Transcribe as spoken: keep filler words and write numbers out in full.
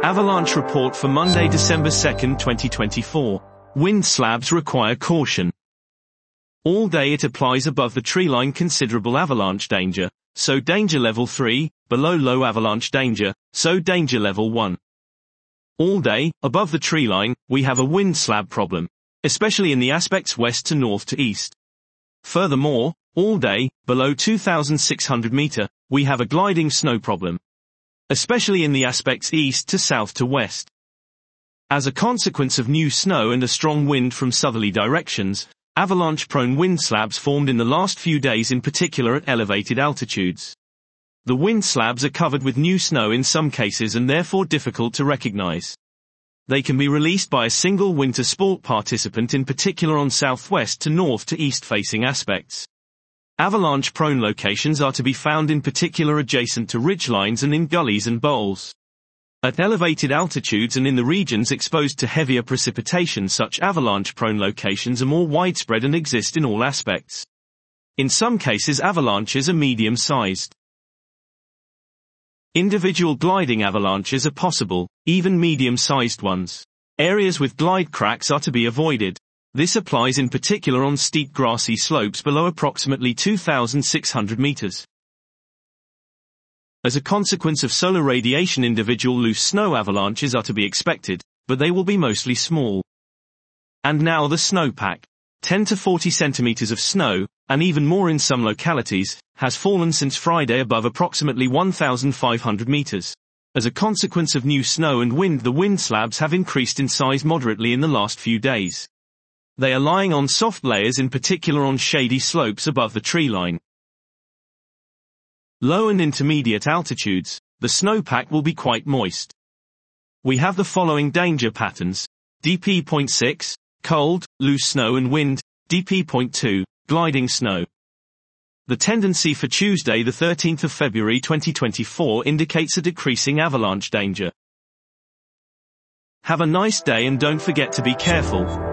Avalanche report for Monday, December second, twenty twenty-four. Wind slabs require caution. All day it applies above the treeline considerable avalanche danger, so danger level three, below low avalanche danger, so danger level one. All day, above the treeline, we have a wind slab problem, especially in the aspects west to north to east. Furthermore, all day, below two thousand six hundred meter, we have a gliding snow problem, especially in the aspects east to south to west. As a consequence of new snow and a strong wind from southerly directions, avalanche-prone wind slabs formed in the last few days, in particular at elevated altitudes. The wind slabs are covered with new snow in some cases and therefore difficult to recognize. They can be released by a single winter sport participant, in particular on southwest to north to east facing aspects. Avalanche-prone locations are to be found in particular adjacent to ridgelines and in gullies and bowls. At elevated altitudes and in the regions exposed to heavier precipitation, such avalanche-prone locations are more widespread and exist in all aspects. In some cases avalanches are medium-sized. Individual gliding avalanches are possible, even medium-sized ones. Areas with glide cracks are to be avoided. This applies in particular on steep grassy slopes below approximately two thousand six hundred meters. As a consequence of solar radiation, individual loose snow avalanches are to be expected, but they will be mostly small. And now the snowpack. ten to forty centimeters of snow, and even more in some localities, has fallen since Friday above approximately one thousand five hundred meters. As a consequence of new snow and wind, the wind slabs have increased in size moderately in the last few days. They are lying on soft layers, in particular on shady slopes above the treeline. Low and intermediate altitudes, the snowpack will be quite moist. We have the following danger patterns: D P zero point six, cold, loose snow and wind; D P zero point two, gliding snow. The tendency for Tuesday, the thirteenth of February twenty twenty-four, indicates a decreasing avalanche danger. Have a nice day and don't forget to be careful.